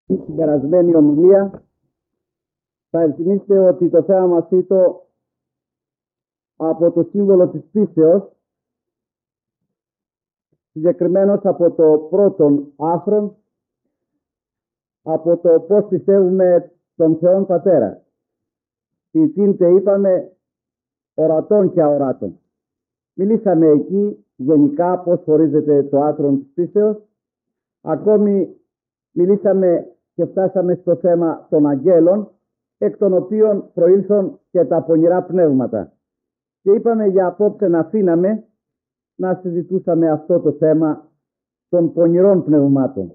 Στην περασμένη ομιλία θα ενθυμίστε ότι το θέμα μας ήταν από το σύμβολο της πίστεως, συγκεκριμένως από το πρώτον άρθρο, από το πώς πιστεύουμε τον Θεόν Πατέρα. Τι τίντε είπαμε ορατών και αοράτων. Μιλήσαμε εκεί γενικά πώς χωρίζεται το άρθρο της πίστεως. Ακόμη μιλήσαμε και φτάσαμε στο θέμα των αγγέλων, εκ των οποίων προήλθαν και τα πονηρά πνεύματα. Και είπαμε για απόψε να αφήναμε να συζητούσαμε αυτό το θέμα των πονηρών πνευμάτων.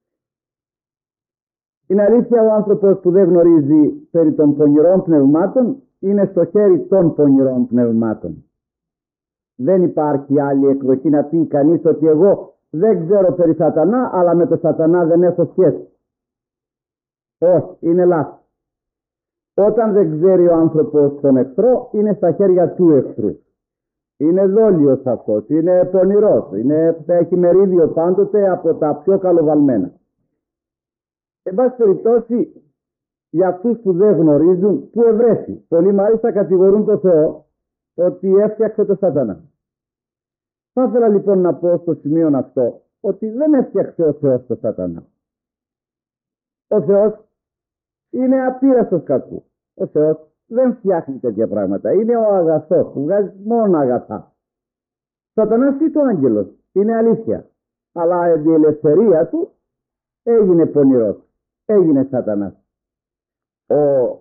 Είναι αλήθεια, ο άνθρωπος που δεν γνωρίζει περί των πονηρών πνευμάτων είναι στο χέρι των πονηρών πνευμάτων. Δεν υπάρχει άλλη εκδοχή να πει κανείς ότι εγώ δεν ξέρω περί σατανά, αλλά με το σατανά δεν έχω σχέση. Όχι, είναι λάθος. Όταν δεν ξέρει ο άνθρωπος τον εχθρό, είναι στα χέρια του εχθρού. Είναι δόλιος αυτός, είναι πονηρός, έχει μερίδιο πάντοτε από τα πιο καλοβαλμένα. Εν πάση περιπτώσει, για αυτούς που δεν γνωρίζουν, που ευρέσει. Πολλοί μάλιστα κατηγορούν τον Θεό ότι έφτιαξε το σατανά. Θα ήθελα λοιπόν να πω στο σημείο αυτό ότι δεν έφτιαξε ο Θεός το σατανά. Ο Θεός είναι απείραστος κακού. Ο Θεός δεν φτιάχνει τέτοια πράγματα. Είναι ο αγαθός που βγάζει μόνο αγαθά. Σατανάς ή το άγγελος. Είναι αλήθεια. Αλλά η ελευθερία του έγινε πονηρός. Έγινε σατανάς. Ο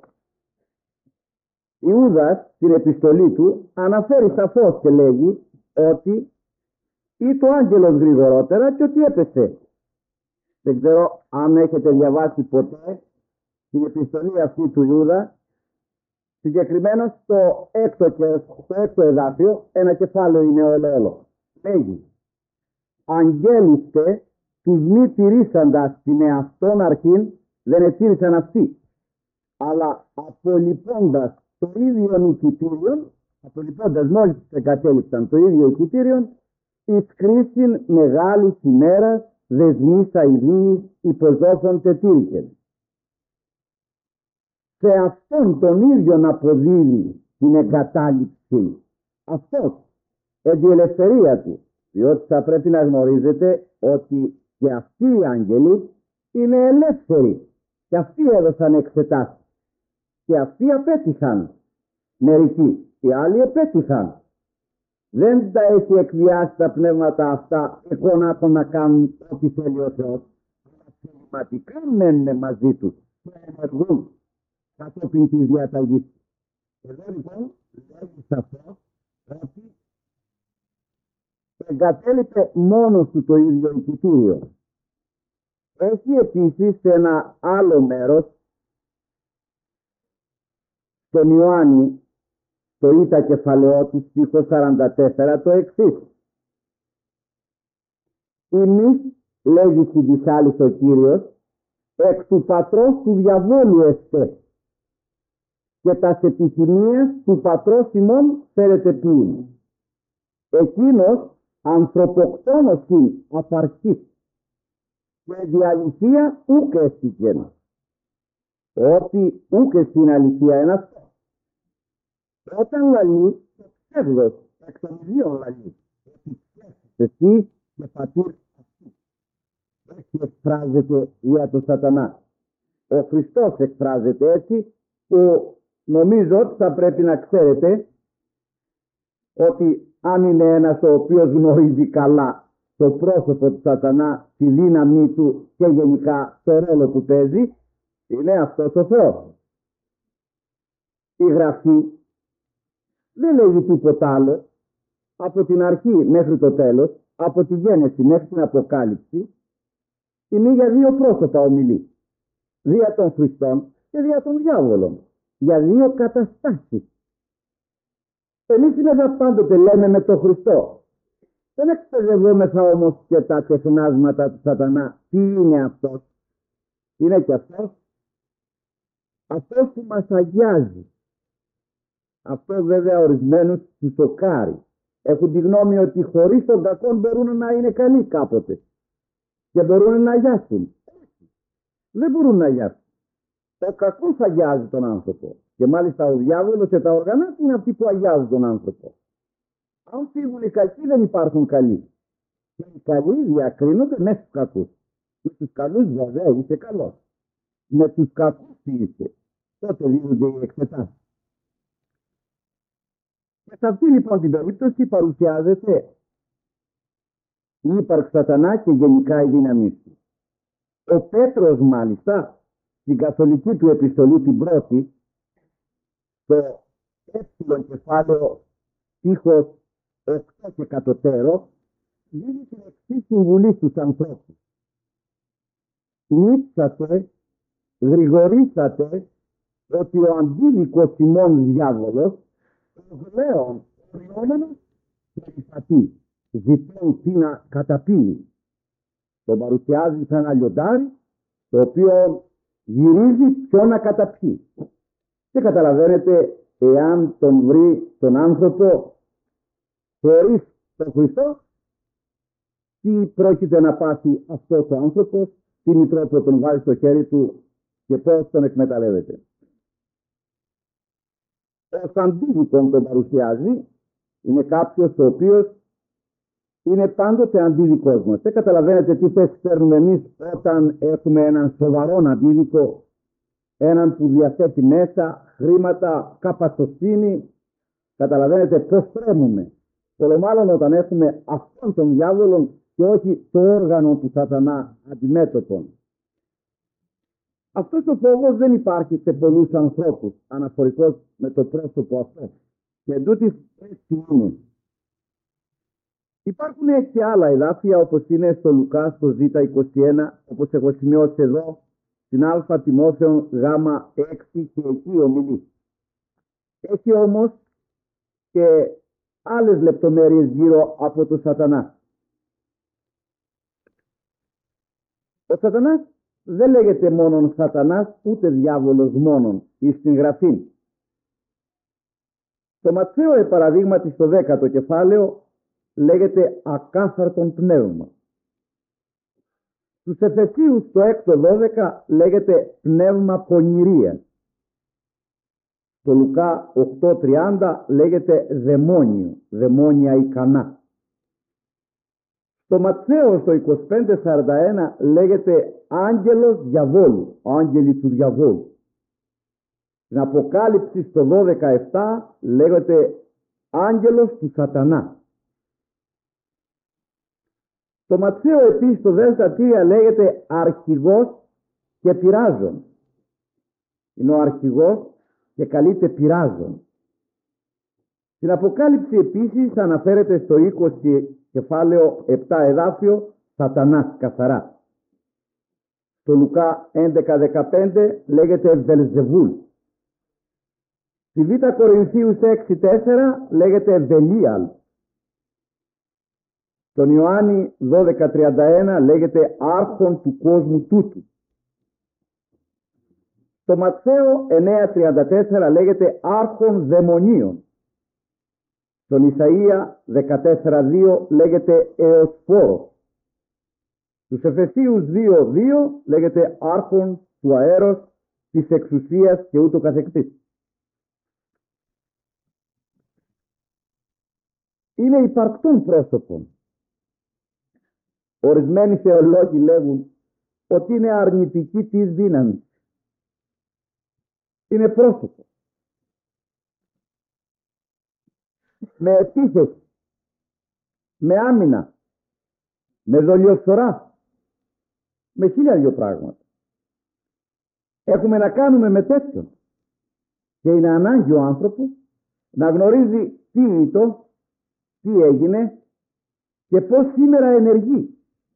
Ιούδας στην επιστολή του αναφέρει σαφώς και λέγει ότι ή το άγγελος γρηγορότερα και ότι έπεσε. Δεν ξέρω αν έχετε διαβάσει ποτέ την επιστολή αυτή του Ιούδα, συγκεκριμένα στο έκτο εδάφιο, ένα κεφάλαιο είναι όλο. Λέγει, αγγέλιστε τους μη τηρήσαντας την εαυτόν αρχήν δεν ετήρησαν αυτοί, αλλά απολυπώντας το ίδιο νοικητήριον, απολυπώντας μόλις εγκατέλειψαν το ίδιο νοικητήριον, εις κρίσιν μεγάλης ημέρας δεσμής αηδίης υποδόθων τετήρικεν. Σε αυτόν τον ίδιο να αποδίδει την εγκατάλειψη. Αυτός, η ελευθερία του. Διότι θα πρέπει να γνωρίζετε ότι και αυτοί οι άγγελοι είναι ελεύθεροι. Και αυτοί έδωσαν εξετάσεις. Και αυτοί απέτυχαν. Μερικοί. Οι άλλοι επέτυχαν. Δεν τα έχει εκβιάσει τα πνεύματα αυτά εγγονάτων να κάνουν ό,τι θέλει ο Θεός. Αλλά πνευματικά μένουν μαζί τους και ενεργούν κατόπιν της διαταγής. Εδώ λοιπόν λέγει σαφώς ότι εγκατέλειπε μόνος του το ίδιο εικητήριο. Έχει επίσης σε ένα άλλο μέρος στον Ιωάννη, το ήτα κεφαλαιό του στίχο 44, το εξής. Εμείς, λέγει στην της άλλης ο Κύριος, εκ του πατρός του διαβόλου εστέ και τας επιθυμίες του πατρός ημών φέρετε πλήν. Εκείνος ανθρωποκτόνος είναι απαρχής και διαλυθία ούκ έστηκεν. Ότι ούκ στην αληθεία είναι αυτό. Όταν λαλεί, το ψεύδος εκ των ιδίων λαλεί. Ότι εσύ και πατήρ αυτή. Έτσι εκφράζεται δια το σατανά. Ο Χριστός εκφράζεται έτσι, που νομίζω ότι θα πρέπει να ξέρετε ότι αν είναι ένας ο οποίος γνωρίζει καλά το πρόσωπο του σατανά, τη δύναμή του και γενικά το ρόλο που παίζει, είναι αυτός ο Θεός. Η Γραφή δεν λέγει τίποτα άλλο από την αρχή μέχρι το τέλος, από τη Γένεση μέχρι την Αποκάλυψη, είναι για δύο πρόσωπα ομιλεί. Δια των Χριστών και δια των διάβολων. Για δύο καταστάσεις. Εμείς είναι πάντοτε λέμε με τον Χριστό. Δεν εκπαιδευόμεθα όμως και τα τεχνάσματα του σατανά. Τι είναι αυτός? Είναι και αυτός. Αυτός που μας αγιάζει. Αυτό βέβαια ορισμένους τους σοκάρει. Έχουν τη γνώμη ότι χωρίς τον κακό μπορούν να είναι καλοί κάποτε. Και μπορούν να αγιάσουν. δεν μπορούν να αγιάσουν. Ο κακός αγιάζει τον άνθρωπο. Και μάλιστα ο διάβολος και τα οργανά του είναι αυτοί που αγιάζουν τον άνθρωπο. Αν φύγουν οι κακοί, δεν υπάρχουν καλοί. Και οι καλοί διακρίνονται με τους κακούς. Με τους καλούς βέβαια είσαι καλός. Με τους κακούς τι είσαι. Τότε δίνονται οι εξετάσεις. Και σε αυτή λοιπόν την περίπτωση παρουσιάζεται η ύπαρξη Σατανά και γενικά η δύναμή του. Ο Πέτρος μάλιστα στην καθολική του επιστολή την πρώτη, στο εύκολο κεφάλαιο στίχος 8 και κατωτέρω, δίνει την εξής συμβουλή στους ανθρώπους. Νίξατε, γρηγορήσατε ότι ο αντίδικος ημών διάβολος, ο γλέον οριόμενος, περιπατεί, ζητών τι να καταπίνει. Τον παρουσιάζει σαν ένα λιοντάρι, το οποίο γυρίζει ποιο να καταπιεί. Και καταλαβαίνετε, εάν τον βρει τον άνθρωπο χωρίς τον Χριστό, τι πρόκειται να πάθει αυτός ο άνθρωπος, τι μητρόπο τον βάζει στο χέρι του και πώς τον εκμεταλλεύεται. Ως αντίδικον τον παρουσιάζει, είναι κάποιος ο οποίος είναι πάντοτε αντίδικός μας. Δεν καταλαβαίνετε τι θέση παίρνουμε εμείς όταν έχουμε έναν σοβαρό αντίδικο, έναν που διαθέτει μέσα χρήματα, καπασοσύνη. Καταλαβαίνετε πώς τρέμουμε. Πολλομάλλον όταν έχουμε αυτόν τον διάβολο και όχι το όργανο του Σατανά αντιμέτωπον. Αυτός ο φόβος δεν υπάρχει σε πολλούς ανθρώπους αναφορικώς με το πρόσωπο αυτό. Και εντούτοις έτσι είναι. Υπάρχουν και άλλα εδάφια όπως είναι στο Λουκά στο Ζ21, όπως έχω σημειώσει εδώ, στην Α Τιμόθεων Γ6 και εκεί ομιλεί. Έχει όμως και άλλες λεπτομέρειες γύρω από το Σατανά. Ο Σατανάς δεν λέγεται μόνον Σατανάς ούτε διάβολος μόνον εις την Γραφή. Το Ματθαίο παραδείγματι στο 10ο κεφάλαιο λέγεται ακάθαρτον πνεύμα. Στους Εφεσίους το 6ο-12 λέγεται πνεύμα πονηρία. Στο Λουκά 8-30 λέγεται δαιμόνιο, δαιμόνια ικανά. Στο Ματθαίο στο 25-41 λέγεται άγγελος διαβόλου, άγγελοι του διαβόλου. Στην Αποκάλυψη στο 12-7 λέγεται άγγελος του Σατανά. Στο Ματθαίο επίσης το 13 λέγεται αρχηγός και πειράζων. Είναι ο αρχηγός και καλείται πειράζων. Στην Αποκάλυψη επίσης αναφέρεται στο 20 κεφάλαιο 7 εδάφιο Σατανάς καθαρά. Στο Λουκά 11-15 λέγεται Βελζεβούλ. Στη Β' Κορινθίους 6-4 λέγεται Βελίαλ. Στον Ιωάννη 12-31 λέγεται άρχον του κόσμου τούτου. Στο Ματθαίο 9-34 λέγεται άρχον δαιμονίων. Στον Ισαΐα 14-2 λέγεται εωσφόρος. Στους Εφεσίους 2-2 λέγεται άρχον του αέρος, της εξουσίας και ούτω καθεξής. Είναι υπαρκτών πρόσωπων. Ορισμένοι θεολόγοι λέγουν ότι είναι αρνητική της δύναμης. Είναι πρόσωπο. Με επίθεση, με άμυνα, με δολιοφθορά, με 1000 πράγματα. Έχουμε να κάνουμε με τέτοιον. Και είναι ανάγκη ο άνθρωπος να γνωρίζει τι ήτο, τι έγινε και πώς σήμερα ενεργεί.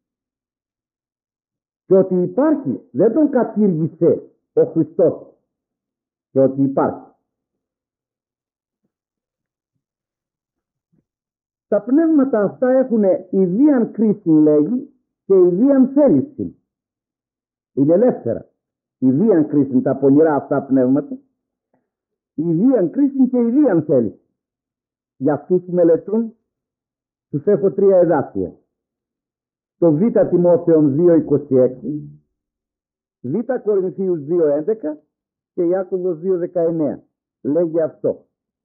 Και ότι υπάρχει, δεν τον κατήργησε ο Χριστός. Και ότι υπάρχει. Τα πνεύματα αυτά έχουν ιδίαν κρίση λέγει και ιδίαν θέληση. Είναι ελεύθερα. Ιδίαν κρίση τα πονηρά αυτά πνεύματα. Ιδίαν κρίση και ιδίαν θέληση. Για αυτούς που μελετούν τους έχω 3 εδάφια. Το Β' Τιμόθεων 2.26, Β' Κορινθίους 2:11 και Ιάκωβος 2:19 λέγει αυτό.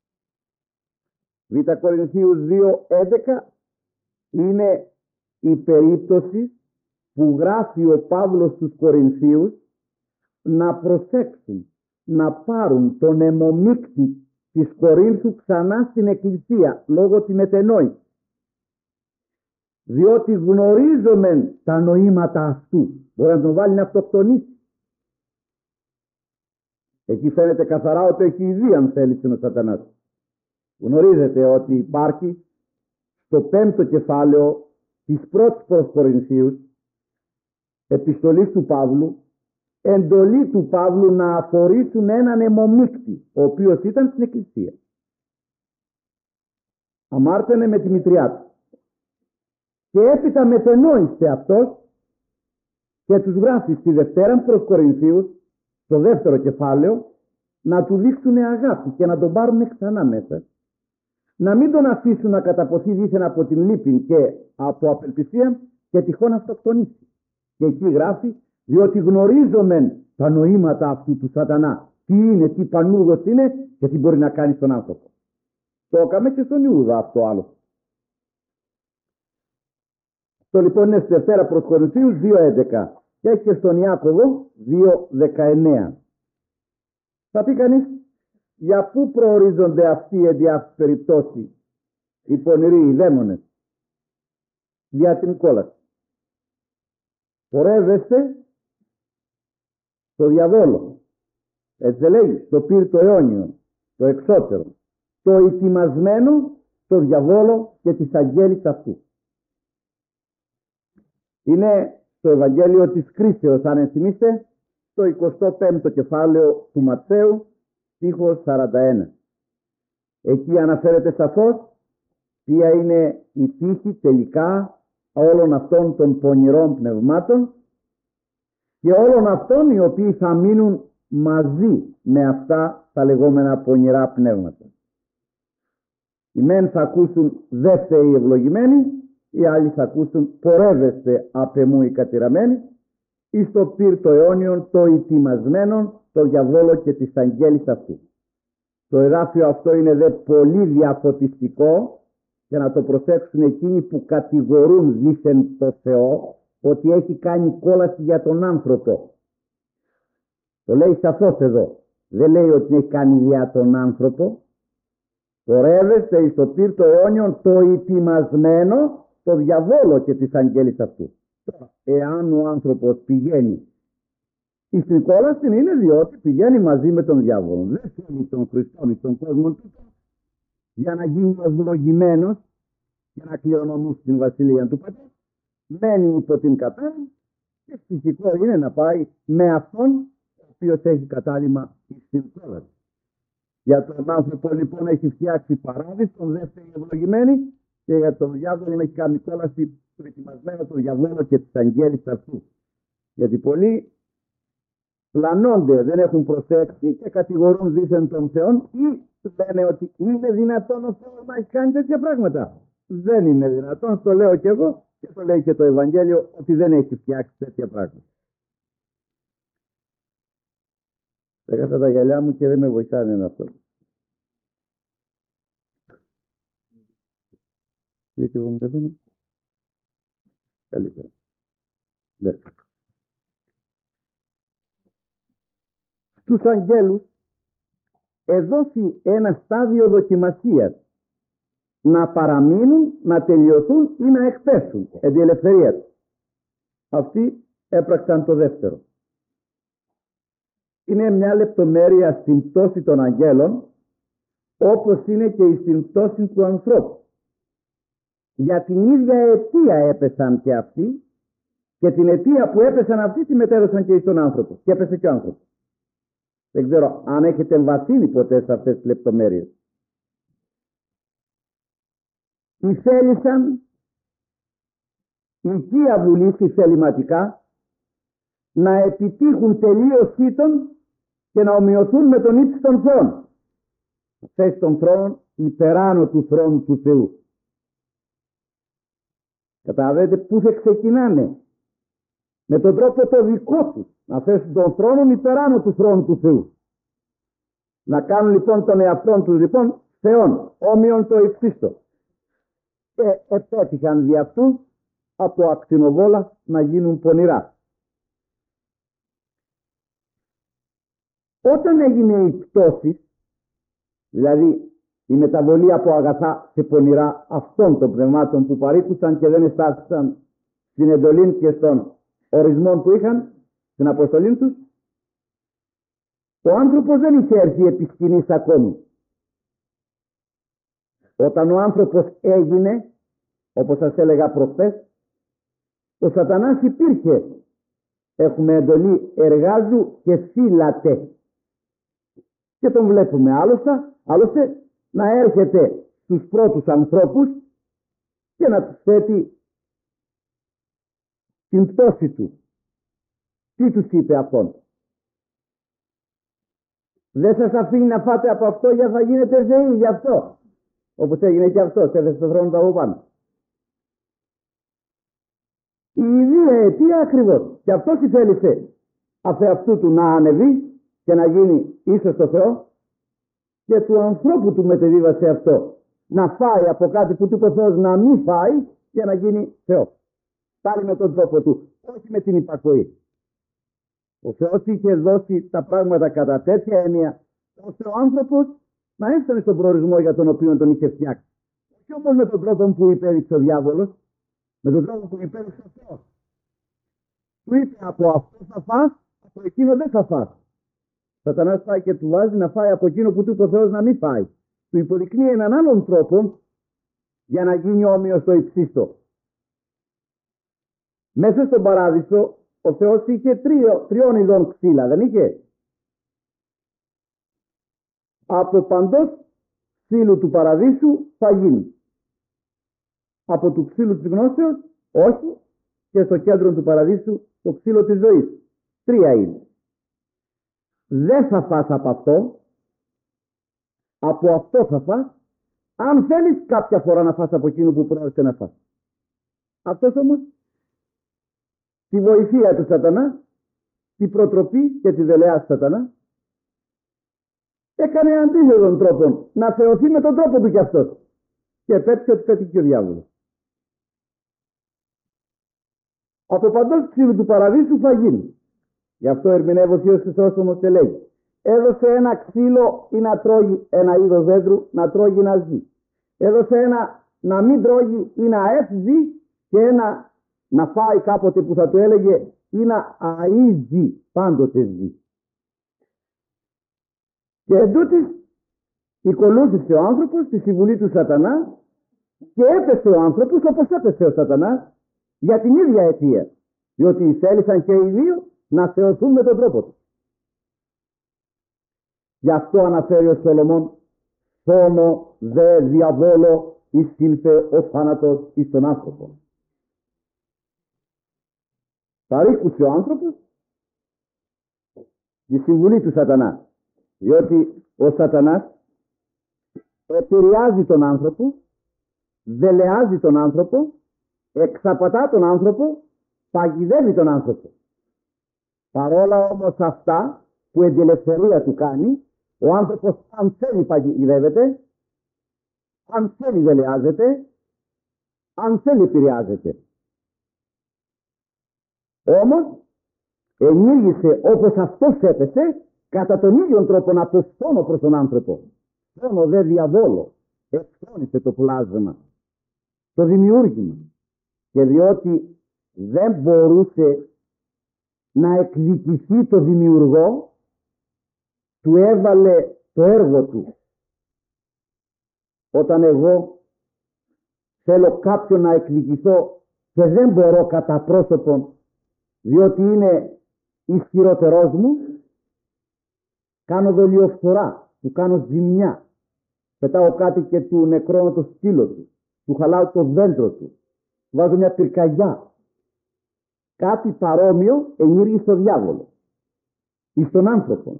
Β' Κορινθίους 2:11 είναι η περίπτωση που γράφει ο Παύλος στους Κορινθίους να προσέξουν, να πάρουν τον αιμομίκτη της Κορίνθου ξανά στην Εκκλησία λόγω τη μετενόηση. Διότι γνωρίζομεν τα νοήματα αυτού. Μπορεί να τον βάλει να αυτοκτονήσει. Εκεί φαίνεται καθαρά ότι έχει ιδέα αν θέλει ο Σατανάς. Γνωρίζετε ότι υπάρχει στο 5ο κεφάλαιο της πρώτης προς Κορινθίους επιστολής του Παύλου εντολή του Παύλου να αφορήσουν έναν αιμομίκτη ο οποίος ήταν στην Εκκλησία. Αμάρτανε με τη μητριά του και έπειτα μετενόησε αυτός και τους γράφει στη Δευτέρα προς Κορινθίους στο 2ο κεφάλαιο να του δείξουν αγάπη και να τον πάρουν ξανά μέσα, να μην τον αφήσουν να καταποθεί δίθεν από την λύπη και από απελπισία και τυχόν αυτοκτονήσει. Και εκεί γράφει, διότι γνωρίζομεν τα νοήματα αυτού του Σατανά, τι είναι, τι πανούργος είναι και τι μπορεί να κάνει στον άνθρωπο. Το έκαμε και στον Ιούδα αυτό άλλο. Το λοιπόν είναι στη Δευτέρα προς Κορινθίους 2:11 και έχει και στον Ιάκωβο 2:19. Θα πει κανείς, για πού προορίζονται αυτοί οι ενδιάφορες περιπτώσεις οι πονηροί, οι δαίμονες? Για την κόλαση. Πορεύεστε στο διαβόλο. Έτσι λέγει, στο πύρ το αιώνιο, το εξώτερο, το ετοιμασμένο στο διαβόλο και τις αγγέλης αυτού. Είναι στο Ευαγγέλιο της Κρίσεως, αν ενθυμίστε, το 25ο κεφάλαιο του Ματθαίου, στίχος 41. Εκεί αναφέρεται σαφώς ποια είναι η τύχη τελικά όλων αυτών των πονηρών πνευμάτων και όλων αυτών οι οποίοι θα μείνουν μαζί με αυτά τα λεγόμενα πονηρά πνεύματα. Οι μεν θα ακούσουν δε φταίει ευλογημένοι, οι άλλοι θα ακούσουν πορεύεστε απ' εμού οι κατηραμένοι, ή στο πύρ το αιώνιον το ετοιμασμένον, το διαβόλο και τις αγγέλης αυτού. Το εδάφιο αυτό είναι δε πολύ διαφωτιστικό για να το προσέξουν εκείνοι που κατηγορούν δήθεν το Θεό ότι έχει κάνει κόλαση για τον άνθρωπο. Το λέει σαφώς εδώ. Δεν λέει ότι έχει κάνει για τον άνθρωπο. Πορεύεστε εις το πύρ το αιώνιον το ετοιμασμένο, το διαβόλο και τις αγγέλης αυτού. Εάν ο άνθρωπος πηγαίνει στην κόλαση, είναι διότι πηγαίνει μαζί με τον διάβολο. Δεν θέλει τον Χριστό ή τον κόσμο του για να γίνει ευλογημένος για να κληρονομήσει την βασιλεία του Πατέρα. Μένει υπό την κατάλληλη και φυσικό είναι να πάει με αυτόν ο οποίος έχει κατάλημα στην κόλαση. Για τον άνθρωπο λοιπόν έχει φτιάξει παράδεισο, δεύτερη ευλογημένη, και για τον διάβολο έχει κάνει κόλαση προετοιμασμένο το διαβόλο και τις αγγέλης αυτού. Γιατί πολλοί πλανώνται, δεν έχουν προσέξει και κατηγορούν δήθεν τον Θεό ή λένε ότι είναι δυνατόν ο Θεός να έχει κάνει τέτοια πράγματα. Δεν είναι δυνατόν, το λέω και εγώ και το λέει και το Ευαγγέλιο ότι δεν έχει φτιάξει τέτοια πράγματα. Έκανα τα γυαλιά μου και δεν με βοηθάνε αυτό. Γιατί εγώ μου τα δίνω. Καλύτερα. Ναι. Στους αγγέλους εδώσει ένα στάδιο δοκιμασίας να παραμείνουν, να τελειωθούν ή να εκπέσουν εν τη ελευθερία τους. Αυτοί έπραξαν το δεύτερο. Είναι μια λεπτομέρεια στην πτώση των αγγέλων, όπως είναι και η στην πτώση του ανθρώπου. Για την ίδια αιτία έπεσαν και αυτοί και την αιτία που έπεσαν αυτοί τη μετέδωσαν και στον άνθρωπο και έπεσε και ο άνθρωπος. Δεν ξέρω αν έχετε βαθύνει ποτέ σε αυτές τις λεπτομέρειες. Θέλησαν η Θεία Βουλή θεληματικά να επιτύχουν τελείωσή των και να ομοιωθούν με τον ύψη των Θεών. Θέση των θρόνων υπεράνω του θρόνου του Θεού. Καταλαβαίνετε πού θα ξεκινάνε? με τον τρόπο το δικό τους, να θέσουν τον θρόνο υπεράνω του θρόνου του Θεού. Να κάνουν λοιπόν τον εαυτόν τους λοιπόν Θεόν, όμοιον το υψίστο. Και επέτυχαν δι' αυτού από ακτινοβόλα να γίνουν πονηρά. Όταν έγινε η πτώση, δηλαδή η μεταβολή από αγαθά σε πονηρά αυτών των πνευμάτων που παρήκουσαν και δεν εστάθησαν στην εντολή και στον ορισμό που είχαν, στην αποστολή τους, ο άνθρωπος δεν είχε έρθει επί σκηνής ακόμη. Όταν ο άνθρωπος έγινε, όπως σας έλεγα προχθές, ο σατανάς υπήρχε. Έχουμε εντολή εργάζου και φύλατε. Και τον βλέπουμε άλλωστε να έρχεται στους πρώτους ανθρώπους και να τους θέτει την πτώση του. Τι τους είπε αυτόν? Δεν σας αφήνει να φάτε από αυτό για θα γίνετε θεοί γι' αυτό. Όπως έγινε και αυτό, έδεσε το θρόνο του από πάνω. Η ίδια αιτία ακριβώς. Και αυτός θέλησε αφ' αυτού του να ανεβεί και να γίνει ίσος στο Θεό, και του ανθρώπου του μετεδίδασε αυτό. Να φάει από κάτι που του είπε ο Θεός να μην φάει για να γίνει Θεό. Πάλι με τον τρόπο του, όχι με την υπακοή. Ο Θεός είχε δώσει τα πράγματα κατά τέτοια έννοια, ώστε ο άνθρωπος να έφτανε στον προορισμό για τον οποίο τον είχε φτιάξει. Όχι όμως με τον τρόπο που υπέδειξε ο διάβολος, με τον τρόπο που υπέδειξε ο Θεός. Του είπε από αυτό θα φας, από εκείνο δεν θα φας. Σατανάς πάει και του βάζει να φάει από εκείνο που του είπε ο Θεός να μην φάει. Του υποδεικνύει έναν άλλον τρόπο για να γίνει όμοιος στο υψίστο. Μέσα στον παράδεισο ο Θεός είχε τριών ειδών ξύλα, δεν είχε? Από παντός ξύλου του παραδείσου θα γίνει. Από του ξύλου της γνώσεως όχι, και στο κέντρο του παραδείσου το ξύλο της ζωής. Τρία είναι. Δεν θα φας από αυτό, από αυτό θα φας, αν θέλεις κάποια φορά να φας από εκείνο που πρόκειται να φας. Αυτός όμως τη βοηθεία του σατανά, τη προτροπή και τη δελεά του σατανά, έκανε αντίθετον τρόπο, να θεωθεί με τον τρόπο του κι αυτός. Και επέτυχε ότι πέτυχε ο διάβολος. Από παντός ξύλου του παραδείσου θα γίνει. Γι' αυτό ερμηνεύω ο Θείος Χρυσόστομος και λέει: έδωσε ένα ξύλο ή να τρώγει ένα είδος δέντρου, να τρώγει να ζει. Έδωσε ένα να μην τρώγει ή να ζει, και ένα να φάει κάποτε που θα του έλεγε ή να αΐζει, πάντοτε ζει. Και εντούτοις οικολούθησε ο άνθρωπος τη συμβουλή του σατανά και έπεσε ο άνθρωπος όπως έπεσε ο σατανάς, για την ίδια αιτία. Διότι θέλησαν και οι δύο να θεωθούν με τον τρόπο του. Γι' αυτό αναφέρει ο Σολομών: «Θόνο δε διαβόλο εισήλθε ο θάνατος εις τον άνθρωπο». Παρήκουσε ο άνθρωπος τη συμβουλή του σατανά. Διότι ο σατανάς επηρεάζει τον άνθρωπο, δελεάζει τον άνθρωπο, εξαπατά τον άνθρωπο, παγιδεύει τον άνθρωπο. Παρόλα όμως αυτά που εν τη ελευθερία του κάνει, ο άνθρωπος αν θέλει παγιδεύεται, αν θέλει δελεάζεται, αν θέλει επηρεάζεται. Όμως ενήργησε όπως αυτός έπεσε, κατά τον ίδιο τρόπο να πεσθώνω προς τον άνθρωπο. Φόνο δε διαβόλο, εξώνησε το πλάσμα, το δημιούργημα. Και διότι δεν μπορούσε να εκδικηθεί το δημιουργό, του έβαλε το έργο του. Όταν εγώ θέλω κάποιον να εκδικηθώ και δεν μπορώ κατά πρόσωπον, διότι είναι ισχυρότερός μου, κάνω δολιοφθορά, του κάνω ζημιά, πετάω κάτι και του νεκρώνω το σκύλο του, του χαλάω το δέντρο του, βάζω μια πυρκαγιά. Κάτι παρόμοιο ενήργησε ο διάβολο εις τον άνθρωπο.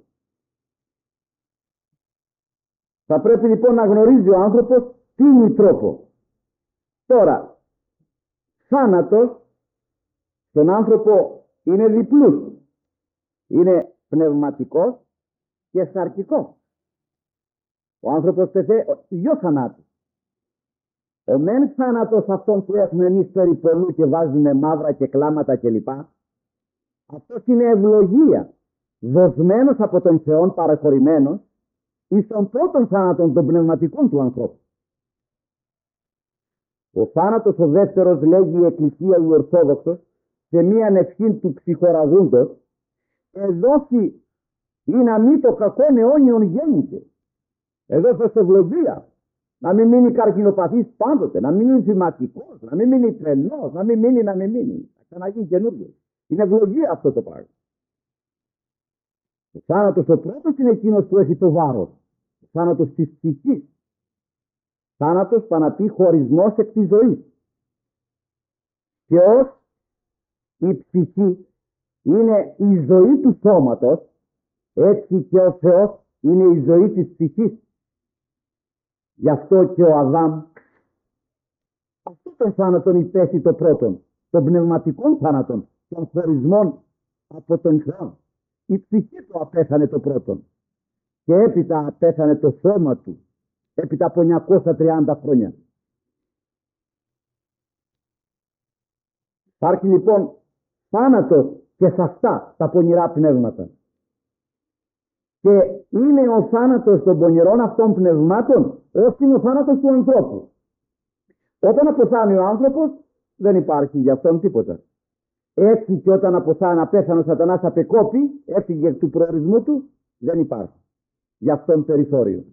Θα πρέπει λοιπόν να γνωρίζει ο άνθρωπος τι είναι τρόπο. Τώρα, θάνατος στον άνθρωπο είναι διπλούς. Είναι πνευματικός και σαρκικός. Ο άνθρωπος πεθαίνει δυο θανάτους. Ο μεν θάνατος αυτόν που έχουμε εμείς περί πολλού και βάζουμε μαύρα και κλάματα κλπ. Αυτός είναι ευλογία, δοσμένος από τον Θεόν, παραχωρημένος εις τον πρώτον θάνατον των πνευματικών του ανθρώπου. Ο θάνατος ο δεύτερος, λέγει η Εκκλησία η Ορθόδοξος, σε μίαν ευχήν του ψυχοραγούντος, εδόθη ή να μην το κακόν αιώνιον γέννησε. Εδώ θα σε ευλογία. Να μην μείνει καρκινοπαθής πάντοτε, να μην μείνει θυματικός, να μην μείνει τρελός, να μην μείνει. Να ξαναγίνει καινούργιο. Είναι ευλογία αυτό το πράγμα. Ο θάνατος ο πρώτος είναι εκείνος που έχει το βάρος. Ο θάνατος της ψυχής. Θάνατος παναπεί χωρισμός εκ της ζωής. Και ως η ψυχή είναι η ζωή του σώματος, έτσι και ο Θεός είναι η ζωή της ψυχής. Γι' αυτό και ο Αδάμ αυτό τον θάνατον υπέστη το πρώτον, των πνευματικών θάνατων, των χωρισμών από τον Θεό. Η ψυχή του απέθανε το πρώτον και έπειτα απέθανε το σώμα του, έπειτα από 930 χρόνια. Υπάρχει λοιπόν θάνατος και σε αυτά τα πονηρά πνεύματα. Και είναι ο θάνατος των πονηρών αυτών πνευμάτων όσο είναι ο θάνατος του ανθρώπου. Όταν αποθάνει ο άνθρωπος δεν υπάρχει για αυτόν τίποτα. Έτσι και όταν αποθάνει, απέθανε ο Σατανάς, απεκόπη, έφυγε του προορισμού του, δεν υπάρχει για αυτόν περιθώριο.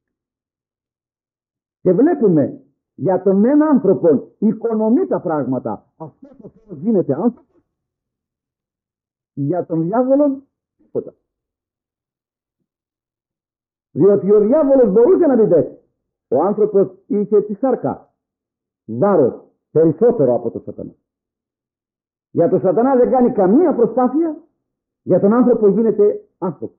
Και βλέπουμε για τον ένα άνθρωπο οικονομεί τα πράγματα. Αυτός ο Θεός γίνεται άνθρωπος, για τον διάβολο τίποτα. Διότι ο διάβολος μπορούσε να μην πέσει. Ο άνθρωπος είχε τη σάρκα, βάρος, περισσότερο από τον Σατανά. Για τον Σατανά δεν κάνει καμία προσπάθεια, για τον άνθρωπο γίνεται άνθρωπος.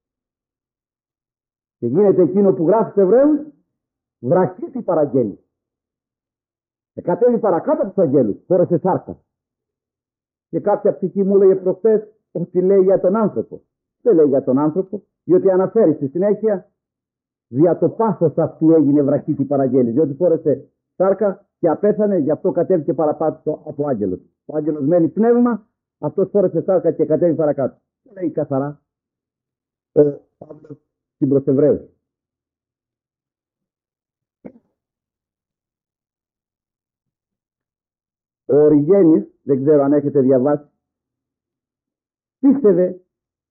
Και γίνεται εκείνο που γράφει στους Εβραίους, βραχίτη παραγγέλει. Και κατέβει παρακάτω από τους αγγέλους, φόρεσε σάρκα. Και κάποια ψυχή μου έλεγε προχθές ότι λέει για τον άνθρωπο. Δεν λέει για τον άνθρωπο, διότι αναφέρει στη συνέχεια δια το πάθος αυτού έγινε βραχίτη παραγγέλη. Διότι φόρεσε σάρκα και απέθανε, γι' αυτό κατέβηκε παραπάτω από άγγελος. Ο άγγελος μένει πνεύμα, αυτός φόρεσε σάρκα και κατέβει παρακάτω. Δεν λέει καθαρά ο Παύλος στην προς Εβραίους. Ο Οριγένης, δεν ξέρω αν έχετε διαβάσει, πίστευε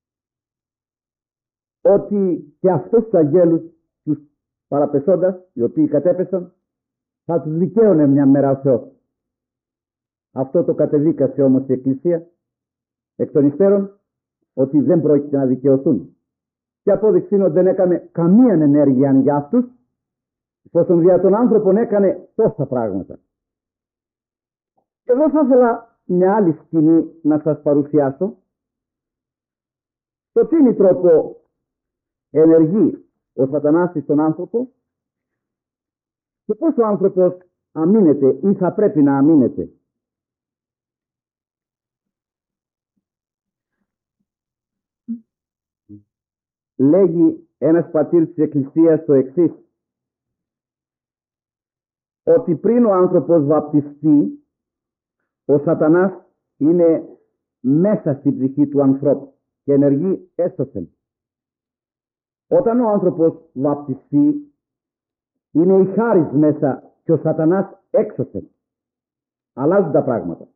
ότι και αυτούς τους αγγέλους, τους παραπεσόντας, οι οποίοι κατέπεσαν, θα τους δικαίωνε μια μέρα ο Θεός. Αυτό το κατεδίκασε όμως η Εκκλησία εκ των υστέρων, ότι δεν πρόκειται να δικαιωθούν. Και απόδειξη είναι ότι δεν έκανε καμία ενέργεια για αυτούς, εφόσον δια των άνθρωπων έκανε τόσα πράγματα. Και εδώ θα ήθελα μια άλλη σκηνή να σας παρουσιάσω. Στο τι τρόπο ενεργεί ο Σατανάς στον άνθρωπο και πώς ο άνθρωπος αμήνεται ή θα πρέπει να αμήνεται. Λέγει ένας πατήρ της Εκκλησίας το εξής, ότι πριν ο άνθρωπος βαπτιστεί, ο Σατανάς είναι μέσα στην ψυχή του ανθρώπου και ενεργεί έσωθεν. Όταν ο άνθρωπος βαπτιστεί, είναι η χάρις μέσα και ο Σατανάς έξωθεν. Αλλάζουν τα πράγματα.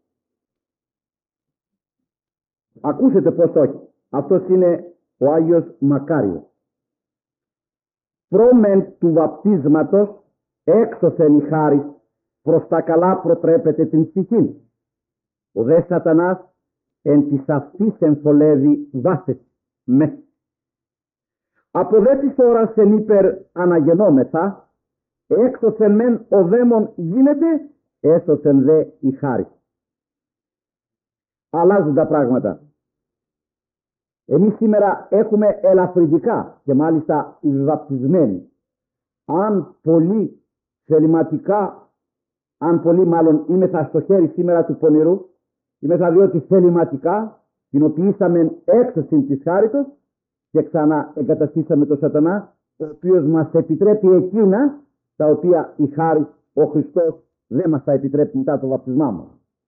Ακούσετε πως όχι. Αυτός είναι ο Άγιος Μακάριος. Πρόμεν του βαπτίσματος έξωθεν η χάρις, προς τα καλά προτρέπεται την ψυχή. Ο δε Σατανάς εν της αυτής εμφολεύει βάθες μέσα. Από δε της ώρας εν υπερ αναγενόμεθα, έξωθεν μεν ο δαίμον γίνεται, έσωθεν δε η χάρις. Αλλάζουν τα πράγματα. Εμείς σήμερα έχουμε ελαφρυντικά και μάλιστα οι βαπτισμένοι. Αν πολύ θεληματικά, αν πολύ μάλλον είμεθα στο χέρι σήμερα του πονηρού, Είμαστε διότι θεληματικά κοινοποιήσαμε έξωση της χάριτος και ξανά εγκαταστήσαμε τον σατανά, ο οποίος μας επιτρέπει εκείνα τα οποία η χάρη ο Χριστός δεν μας τα επιτρέπει μετά το βαπτισμά μας.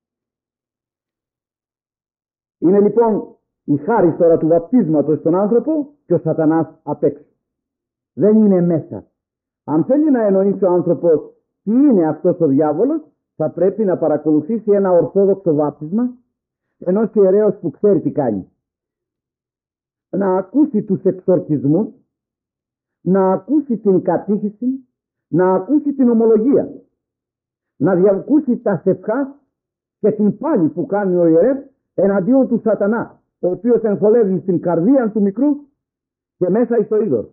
Είναι λοιπόν η χάρη τώρα του βαπτίσματος στον άνθρωπο και ο σατανάς απ' έξω. Δεν είναι μέσα. Αν θέλει να εννοήσει ο άνθρωπος τι είναι αυτός ο διάβολος, θα πρέπει να παρακολουθήσει ένα ορθόδοξο βάπτισμα ενός ιερέως που ξέρει τι κάνει. Να ακούσει τους εξορκισμούς, να ακούσει την κατήχηση, να ακούσει την ομολογία, να διακούσει τα σευχάς και την πάλη που κάνει ο ιερεύς εναντίον του σατανά, ο οποίος εμφολεύει στην καρδία του μικρού και μέσα εις το είδωρ.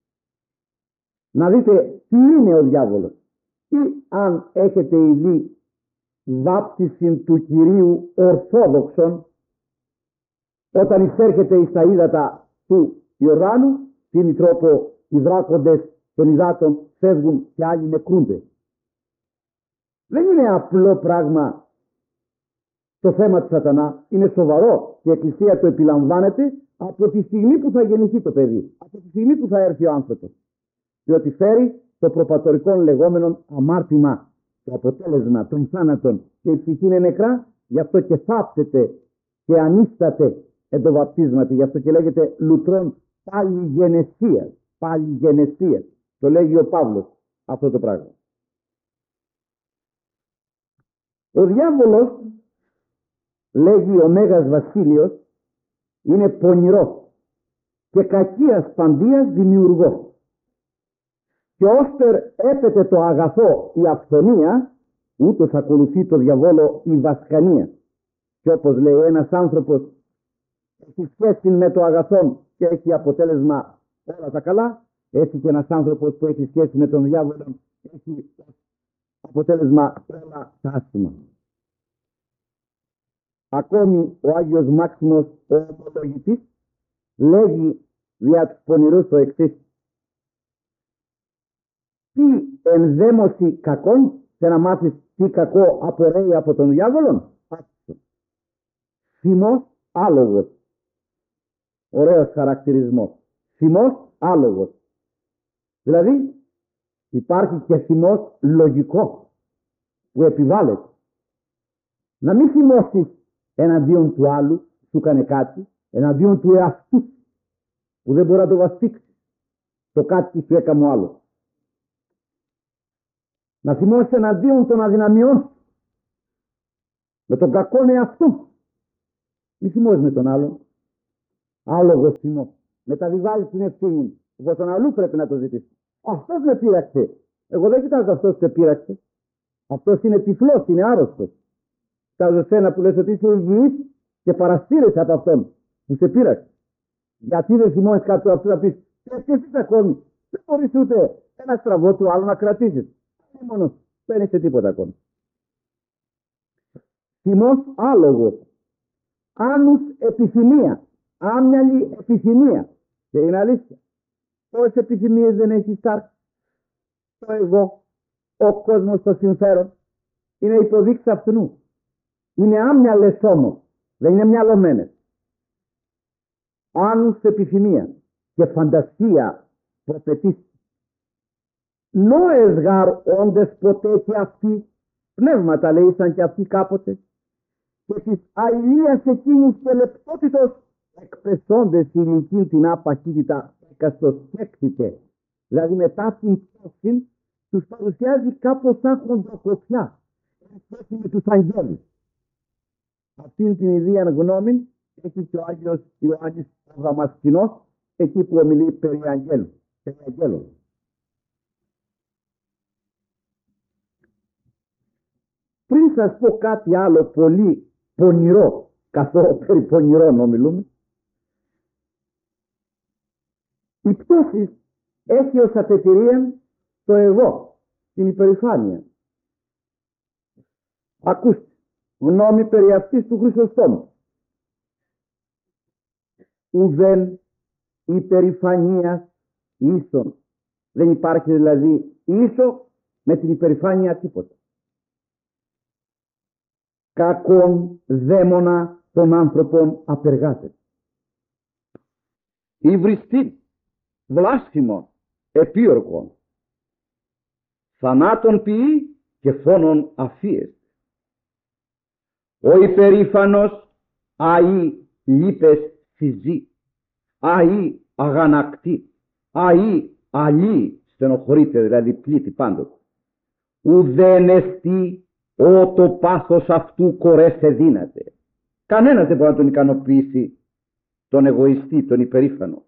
Να δείτε τι είναι ο διάβολος. Ή αν έχετε ήδη βάπτιση του Κυρίου ορθόδοξον, όταν εισέρχεται εις τα ύδατα του Ιορδάνου, τι τρόπο οι δράκοντες των υδάτων φεύγουν και άλλοι νεκρούνται. Δεν είναι απλό πράγμα το θέμα του σατανά, είναι σοβαρό και η Εκκλησία το επιλαμβάνεται από τη στιγμή που θα γεννηθεί το παιδί, από τη στιγμή που θα έρθει ο άνθρωπος. Διότι φέρει το προπατορικό λεγόμενο αμάρτημα, το αποτέλεσμα των θάνατων, και η ψυχή είναι νεκρά, γι' αυτό και θάψεται και ανίσταται εν το βαπτίσματι, γι' αυτό και λέγεται λουτρών πάλι γενεσίας. Πάλι γενεσίας. Το λέγει ο Παύλος αυτό το πράγμα. Ο διάβολος, λέγει ο Μέγας Βασίλειος, είναι πονηρός και κακίας παντίας δημιουργός. Και όσπερ έπεται το αγαθό η αυθονία, ούτως ακολουθεί το διαβόλο η βασκανία. Και όπως λέει, ένας άνθρωπος έχει σχέση με το αγαθό και έχει αποτέλεσμα όλα τα καλά, έτσι και ένας άνθρωπος που έχει σχέση με τον διάβολο έχει αποτέλεσμα όλα τα άσχημα. Ακόμη ο Άγιος Μάξιμος ο ομολογητής λέγει δια τους πονηρούς το εξής: τι ενδέμωση κακών, και να μάθεις τι κακό απορρέει από τον διάβολο. Θυμός άλογος. Ωραίος χαρακτηρισμός. Θυμός άλογος. Δηλαδή υπάρχει και θυμός λογικό που επιβάλλεται. Να μην θυμώσεις εναντίον του άλλου, σου έκανε κάτι, εναντίον του εαυτού που δεν μπορεί να το βαστίξει το κάτι που έκαμε ο άλλος. Να θυμώσεις εναντίον των αδυναμιών με τον κακόν εαυτό. Μη θυμώσεις με τον άλλον. Άλογος θυμός. Μεταβιβάζεις την ευθύνη. Από τον αλλού πρέπει να το ζητήσεις. Αυτός με πείραξε. Εγώ δεν κοιτάζω αυτός σε πείραξε. Αυτός είναι τυφλός, είναι άρρωστος. Κοιτάζω σένα που λες ότι είσαι υγιής και παραστήρεσαι από αυτόν που σε πείραξε. Γιατί δεν θυμώνεις κάτι του αυτού να πεις και εσύ ακόμη. Δεν μπορείς ούτε ένα στραβό του άλλου να κρατήσεις. Μόνο δεν είσαι τίποτα ακόμη. Θυμός άλογος. Άνους επιθυμία. Άμυαλη επιθυμία. Και είναι αλήθεια. Πόσες επιθυμίες δεν έχει στάρξει. Το εγώ, ο κόσμος, το συμφέρον. Είναι υποδείξεις αυτού. Είναι άμυαλες όμως. Δεν είναι μυαλωμένες. Άνους επιθυμία και φαντασία προπετήσει. Νόες γάρ όντες ποτέ και αυτοί, πνεύματα λέει ήσαν και αυτοί κάποτε, και της αηλίας εκείνης και λεπτότητος εκπεσόντες η ηλικία την απαχύτητα εκαστοσκέκτητε. Δηλαδή μετά την πτώση τους παρουσιάζει κάπως σαν χοντροκοπιά εν σχέση με τους αγγέλους. Αυτήν την ιδία γνώμη έχει και ο Άγιος Ιωάννης ο Δαμασκηνός, εκεί που ομιλεί περί αγγέλου. Πριν σας πω κάτι άλλο πολύ πονηρό, καθόλου περί πονηρών ομιλούμε, η πτώση έχει ως αφετηρία το εγώ, την υπερηφάνεια. Ακούστε, γνώμη περί αυτής του Χρυσοστόμου. Ουδέν υπερηφανίας ίσον. Δεν υπάρχει δηλαδή ίσο με την υπερηφάνεια τίποτα. κακόν δαίμονα των άνθρωπων απεργάτε. Υβριστήν, βλάσφημον, επίορκον, θανάτων ποιεί και φόνον αφίες. Ο υπερήφανος αεί λύπες συζεί, αεί αγανακτή, αεί αλλή, στενοχωρείται δηλαδή πλήττει πάντοτε. Ουδέν εστί ο το πάθος αυτού κορέσε δύναται. Κανένας δεν μπορεί να τον ικανοποιήσει τον εγωιστή, τον υπερήφανο.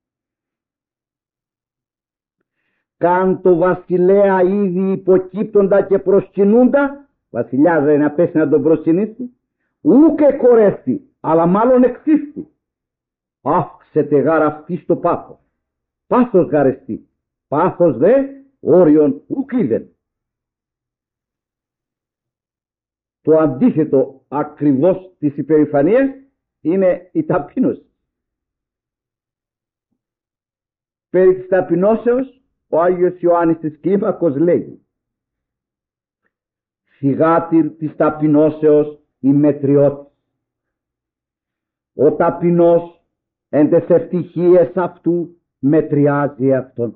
Καν το βασιλέα ήδη υποκύπτοντα και προσκυνούντα, βασιλιάς δεν να πέσει να τον προσκυνήσει, ούκε κορέστη, αλλά μάλλον εξίστη. Αύξεται γάρ αυτή στο πάθος. Πάθος γαρεστή, πάθος δε όριον ουκ είδεν. Το αντίθετο ακριβώς της υπερηφανίας είναι η ταπείνωση. Περί της ταπεινώσεως ο Άγιος Ιωάννης της Κλίμακος λέγει: φυγάτηρ της ταπεινώσεως η μετριότης. Ο ταπεινός εν τες ευτυχίες αυτού μετριάζει αυτόν.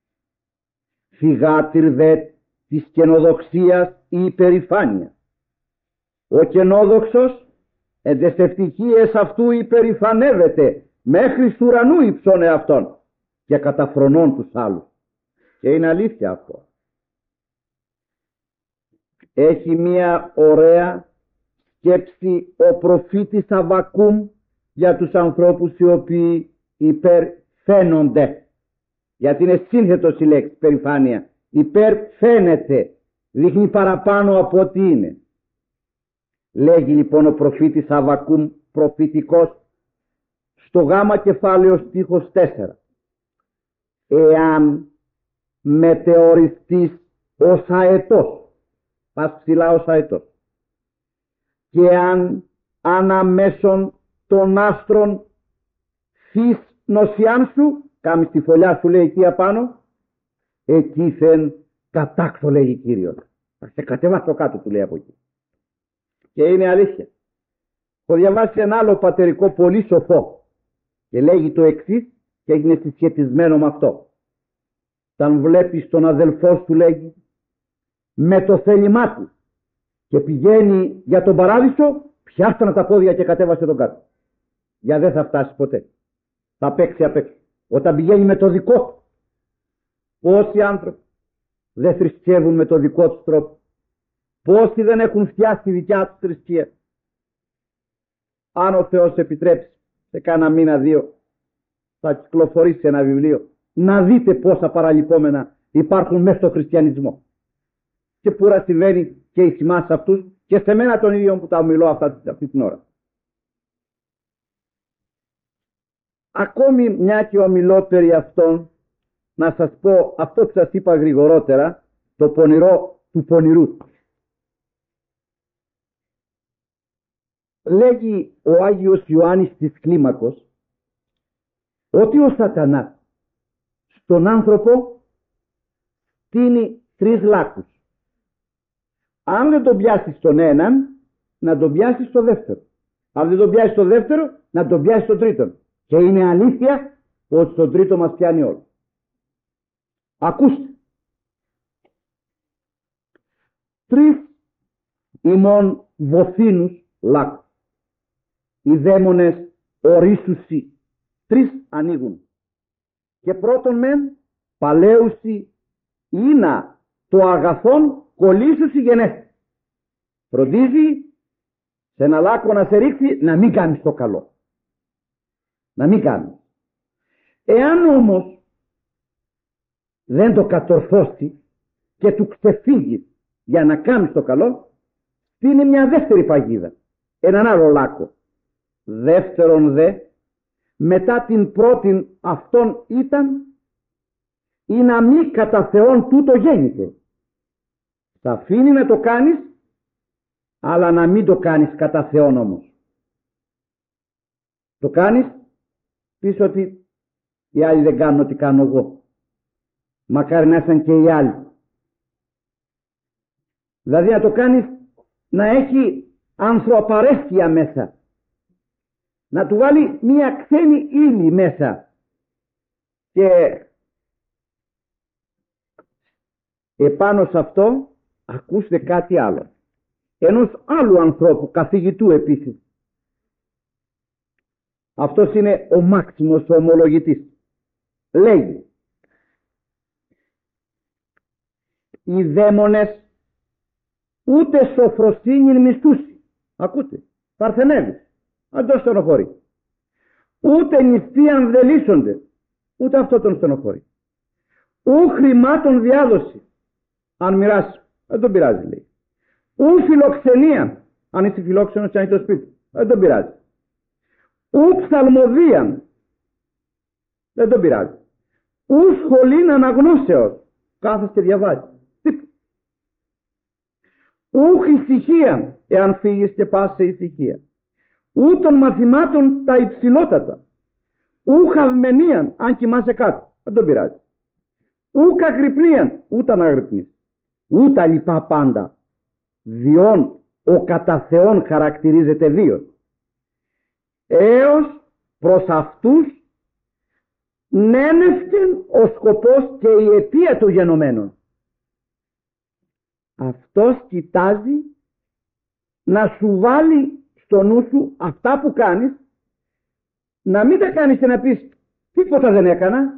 Φυγάτηρ δε της καινοδοξίας η υπερηφάνεια. Ο καινόδοξος εν τες ευτυχίες αυτού υπερηφανεύεται μέχρι του ουρανού υψώνε αυτόν και καταφρονών τους άλλους. Και είναι αλήθεια αυτό. Έχει μία ωραία σκέψη ο προφήτης Αββακούμ για τους ανθρώπους οι οποίοι υπερφαίνονται. Γιατί είναι σύνθετος η λέξη περηφάνεια. Υπερφαίνεται. Δείχνει παραπάνω από ό,τι είναι. Λέγει λοιπόν ο προφήτης Αββακούμ προφητικός στο γάμα κεφάλαιο στίχος 4. Εάν μετεωριστείς ως αετός, πας ψηλά ως αετός, και αν αναμέσων των άστρων θείς νοσιάν σου, κάμεις τη φωλιά σου λέει εκεί απάνω, εκείθεν κατάξω λέγει Κύριος. Θα σε κατεβάσω κάτω του λέει από εκεί. Και είναι αλήθεια. Έχω διαβάσει ένα άλλο πατερικό πολύ σοφό και λέγει το εξής και έγινε συσχετισμένο με αυτό. Όταν βλέπεις τον αδελφό σου λέγει με το θέλημά του και πηγαίνει για τον παράδεισο, πιάστανα τα πόδια και κατέβασε τον κάτω. Για δεν θα φτάσει ποτέ. Θα παίξει απ' έξω. Όταν πηγαίνει με το δικό του. Πόσοι άνθρωποι δεν θρησκεύουν με το δικό του τρόπο. Πόσοι δεν έχουν φτιάσει τη δικιά του θρησκεία. Αν ο Θεός επιτρέψει σε κάνα μήνα δύο θα κυκλοφορήσει ένα βιβλίο να δείτε πόσα παραλυπόμενα υπάρχουν μέσα στο χριστιανισμό. Και πούρα συμβαίνει και εις εμάς αυτούς και σε μένα τον ίδιο που τα ομιλώ αυτή την ώρα. Ακόμη μια και ομιλώ περί αυτών, να σας πω αυτό που σας είπα γρηγορότερα, το πονηρό του πονηρού. Λέγει ο Άγιος Ιωάννης της Κλίμακος ότι ο σατανάς στον άνθρωπο στείνει 3 λάκκους. Αν δεν τον πιάσει στον έναν, να τον πιάσει στο δεύτερο. Αν δεν τον πιάσει στο δεύτερο, να τον πιάσει στο τρίτο. Και είναι αλήθεια ότι στον τρίτο μας πιάνει όλο. Ακούστε. 3 ημών βοθήνους λάκκους. Οι δαίμονες ορίσουσι. 3 ανοίγουν. Και πρώτον μεν παλαίουσι είναι το αγαθόν κολλήσουσι γενέστη. Φροντίζει σε ένα λάκκο να σε ρίξει να μην κάνεις το καλό. Να μην κάνεις. Εάν όμως δεν το κατορθώσει και του ξεφύγει για να κάνεις το καλό, στείνει μια δεύτερη παγίδα. Έναν άλλο λάκκο. Δεύτερον δε, μετά την πρώτην αυτόν ήταν ή να μη κατά Θεόν τούτο γέννηται. Θα αφήνει να το κάνεις, αλλά να μην το κάνεις κατά Θεόν όμως. Το κάνεις, πεις ότι οι άλλοι δεν κάνουν ό,τι κάνω εγώ. Μακάρι να ήσαν και οι άλλοι. Δηλαδή να το κάνεις να έχει ανθρωπαρέσκεια μέσα, να του βάλει μία ξένη ύλη μέσα, και επάνω σε αυτό ακούστε κάτι άλλο, ενός άλλου ανθρώπου, καθηγητού επίσης. Αυτός είναι ο Μάξιμος, ο ομολογητής. Λέγει: οι δαίμονες ούτε σοφροσύνην μισθούσι. Ακούτε, παρθενεύει, αν το στενοχωρεί. Ούτε νηστείαν δελίσσονται, ούτε αυτό τον στενοχωρεί. Ου χρημάτων διάδοση, αν μοιράσει, δεν τον πειράζει, λέει. Ου φιλοξενία, αν είσαι φιλόξενος και αν είσαι το σπίτι, δεν τον πειράζει. Ου ψαλμοδίαν, δεν τον πειράζει. Ου σχολήν αναγνώσεως, κάθεσαι και διαβάζει. Ου ησυχία, εάν φύγεις και πας σε ησυχία. Ου των μαθημάτων τα υψηλότατα. Ου χαυμενίαν, αν κοιμάσαι κάτω, δεν τον πειράζει. Ου καγρυπνίαν, ούτε να αγρυπνείς. Ου τα λοιπά πάντα. Διόν ο κατά Θεόν χαρακτηρίζεται δύο. Έως προς αυτούς νένευκεν ο σκοπός και η αιτία των γενομένων. Αυτός κοιτάζει να σου βάλει στο νου σου αυτά που κάνεις, να μην τα κάνεις και να πεις τίποτα δεν έκανα,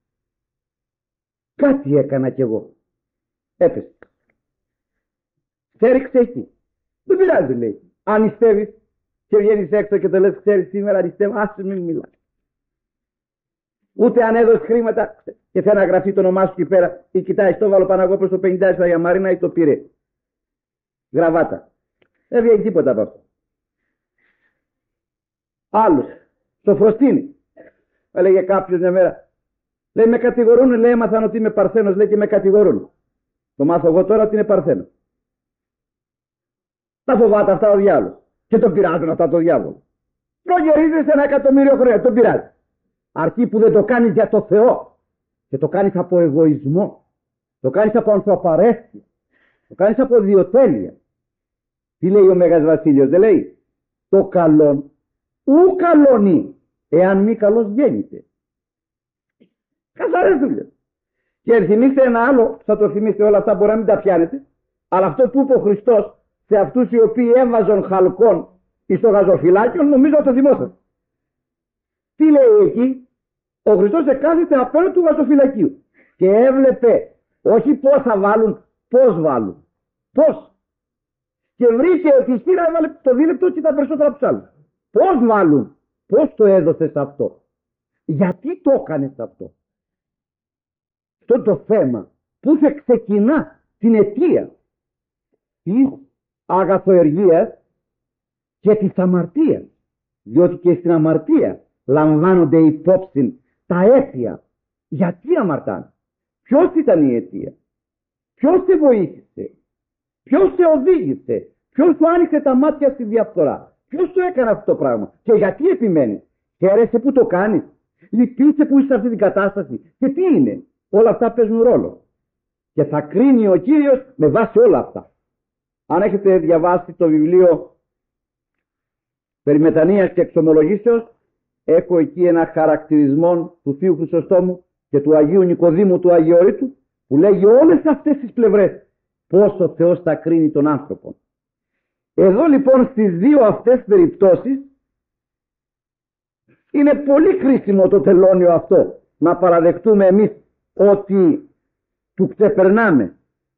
κάτι έκανα κι εγώ. Έπεσε. Στέριξε εκεί. Δεν πειράζει, λέει. Αν νηστεύεις και βγαίνεις έξω και το λες, ξέρεις σήμερα νηστεύω, άσε μην μιλάς. Ούτε αν έδωσε χρήματα και θέλει να γραφεί το όνομά σου εκεί πέρα, ή κοιτάει, το βάλω πάνω εγώ προς το 50 για Μαρίνα ή το πήρε. Γραβάτα. Δεν βγαίνει τίποτα από αυτό. Άλλος, Σοφροστίνη. Έλεγε κάποιος μια μέρα, λέει, με κατηγορούν, λέει, έμαθαν ότι είμαι Παρθένος, λέει, και με κατηγορούν. Το μάθω εγώ τώρα ότι είναι Παρθένος. Τα φοβάται αυτά ο διάβολος. Και τον πειράζουν αυτά το διάβολο. Προγερίζεσαι 1.000.000 χρόνια, τον πειράζει. Αρκεί που δεν το κάνεις για το Θεό και το κάνεις από εγωισμό, το κάνεις από ανθρωπαρέσκεια, το κάνεις από ιδιοτέλεια. Τι λέει ο Μέγας Βασίλειος? Δεν λέει το καλόν ου καλονί εάν μη καλός γέννηται. Καθαρές δουλειές. Και θυμίστε ένα άλλο, θα το θυμίστε, όλα αυτά μπορεί να μην τα πιάνετε, αλλά αυτό που είπε ο Χριστός σε αυτούς οι οποίοι έβαζαν χαλκόν εις το γαζοφυλάκιο, νομίζω ότι το θυμόσαστε. Τι λέει εκεί? Ο Χριστός εκάθεται απέναντι του γαζοφυλακίου και έβλεπε όχι πώς θα βάλουν, πώς βάλουν. Πώς. Και βρήκε ότι η σπήρα έβαλε το δίλεπτο και τα περισσότερα από τους άλλους. Πώς βάλουν. Πώς το έδωσες αυτό. Γιατί το έκανες αυτό. Αυτό το θέμα που θα ξεκινά την αιτία της αγαθοεργίας και της αμαρτίας. Διότι και στην αμαρτία λαμβάνονται υπόψη τα αίτια. Γιατί αμαρτάνε? Ποιος ήταν η αιτία? Ποιος σε βοήθησε? Ποιος σε οδήγησε? Ποιος σου άνοιξε τα μάτια στη διαφθορά? Ποιος το έκανε αυτό το πράγμα? Και γιατί επιμένεις? Χαίρεσαι που το κάνεις? Λυπείσαι που είσαι σε αυτή την κατάσταση? Και τι είναι? Όλα αυτά παίζουν ρόλο. Και θα κρίνει ο Κύριος με βάση όλα αυτά. Αν έχετε διαβάσει το βιβλίο περί μετανοίας και εξομολογήσεως, έχω εκεί ένα χαρακτηρισμό του Θείου Χρυσοστόμου και του Αγίου Νικοδήμου του Αγιορείτου, που λέγει όλες αυτές τις πλευρές πώς ο Θεός θα κρίνει τον άνθρωπο. Εδώ λοιπόν στις δύο αυτές περιπτώσεις είναι πολύ κρίσιμο το τελώνιο αυτό, να παραδεχτούμε εμείς ότι του ξεπερνάμε.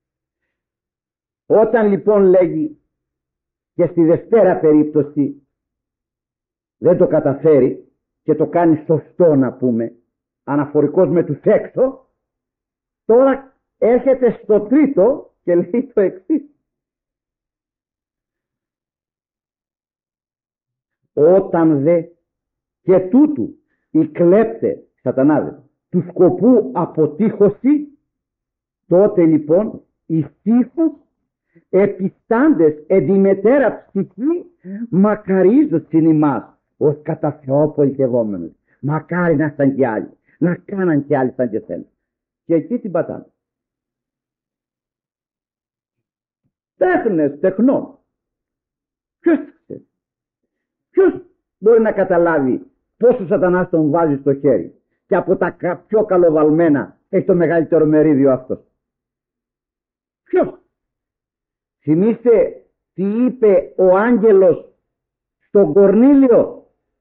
Όταν λοιπόν λέγει και στη δευτέρα περίπτωση δεν το καταφέρει και το κάνει σωστό, να πούμε, αναφορικός με τους έξω, τώρα έρχεται στο τρίτο και λέει το εξής. Όταν δε και τούτου οι κλέπτε σατανάδες του σκοπού αποτύχωση, τότε λοιπόν οι θύφους επιστάντες εντιμετέρα ψυχή μακαρίζωσιν ημάς ως κατά Θεό πολιτευόμενος. Μακάρι να ήταν κι άλλοι, να κάναν κι άλλοι σαν και θέλουν. Και εκεί την πατάνε. Τέχνες τεχνών. Ποιος μπορεί να καταλάβει πόσο ο Σατανάς τον βάζει στο χέρι και από τα πιο καλοβαλμένα έχει το μεγαλύτερο μερίδιο αυτός? Ποιος? Θυμήστε τι είπε ο άγγελος στον Κορνήλιο?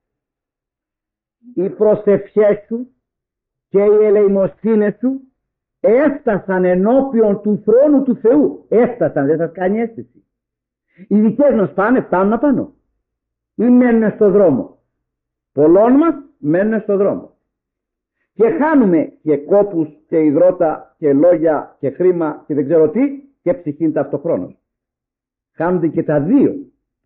Οι προσευχές σου και οι ελεημοσύνες σου έφτασαν ενώπιον του θρόνου του Θεού. Έφτασαν, δεν σας κάνει αίσθηση? Οι δικές μας φτάνουν απάνω ή μένουν στο δρόμο? Πολλών μας μένουν στο δρόμο και χάνουμε και κόπους και υδρότα και λόγια και χρήμα και δεν ξέρω τι και ψυχήν ταυτοχρόνως. Χάνονται και τα δύο.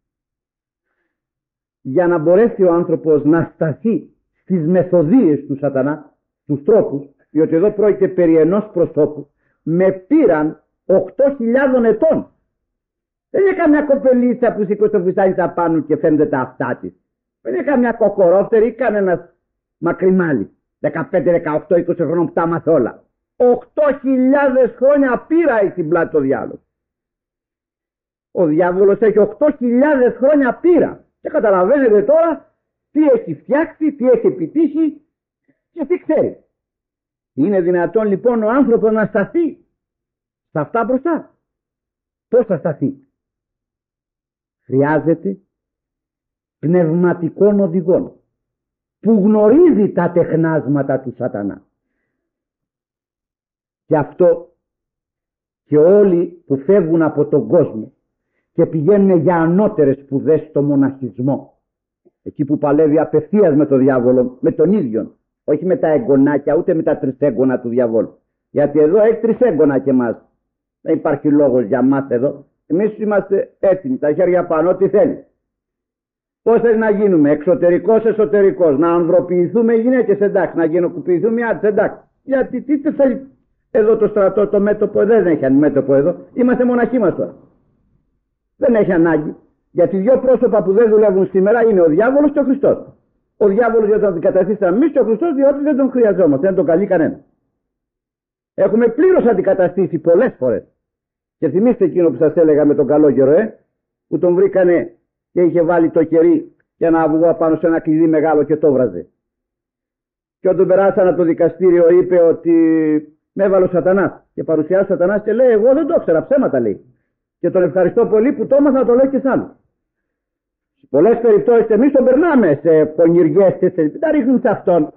Για να μπορέσει ο άνθρωπος να σταθεί στις μεθοδίες του Σατανά, τους τρόπους, διότι εδώ πρόκειται περί ενός προσώπου, με πήραν 8.000 ετών. Δεν είναι καμιά κοπελίτσα που σηκώσει το φουστάνι τα πάνω και φαίνεται τα αυτά της. Δεν είναι καμιά κοκορόφτερη ή κανένας μακριμάλι 15, 18, 20 χρόνων που τα μάθει όλα. 8.000 χρόνια πήρα η στην πλάτη το διάβολο. Ο διάβολος έχει 8.000 χρόνια πήρα. Και καταλαβαίνετε τώρα τι έχει φτιάξει, τι έχει επιτύχει και τι ξέρει. Είναι δυνατόν λοιπόν ο άνθρωπος να σταθεί σε αυτά μπροστά? Πώς θα σταθεί? Χρειάζεται πνευματικών οδηγών που γνωρίζει τα τεχνάσματα του Σατανά. Γι' αυτό και όλοι που φεύγουν από τον κόσμο και πηγαίνουν για ανώτερες σπουδές στο μοναχισμό, εκεί που παλεύει απευθείας με τον διάβολο, με τον ίδιο, όχι με τα εγγονάκια ούτε με τα τρισέγγωνα του διαβόλου, γιατί εδώ έχει τρισέγγωνα και εμάς. Δεν υπάρχει λόγος για μας εδώ. Εμείς είμαστε έτοιμοι, τα χέρια πάνω, ό,τι θέλει. Πώς θέλει να γίνουμε? Εξωτερικός, εσωτερικός. Να ανδροποιηθούμε οι γυναίκες, εντάξει. Να γενοκοποιηθούμε οι άντρες, εντάξει. Γιατί τι θέλει εδώ το στρατό, το μέτωπο? Δεν έχει μέτωπο εδώ. Είμαστε μοναχοί μας τώρα. Δεν έχει ανάγκη. Γιατί δύο πρόσωπα που δεν δουλεύουν σήμερα είναι ο διάβολος και ο Χριστός. Ο διάβολος για να τον αντικαταστήσουμε εμείς και ο Χριστός διότι δεν τον χρειαζόμαστε, δεν τον καλεί κανένα. Έχουμε πλήρως αντικαταστήσει πολλές φορές. Και θυμίστε εκείνο που σας έλεγα με τον καλόγερο, που τον βρήκανε και είχε βάλει το κερί και ένα αυγό πάνω σε ένα κλειδί μεγάλο και το βράζε. Και όταν περάσανε από το δικαστήριο είπε ότι με έβαλε ο Σατανάς. Και παρουσιάζει ο Σατανάς και λέει: εγώ δεν το ήξερα, ψέματα λέει. Και τον ευχαριστώ πολύ που το έμαθα να το λέει και σ' άλλους. Σε πολλές περιπτώσεις εμείς τον περνάμε σε πονηριές και δεν τα ρίχνουν σε αυτόν.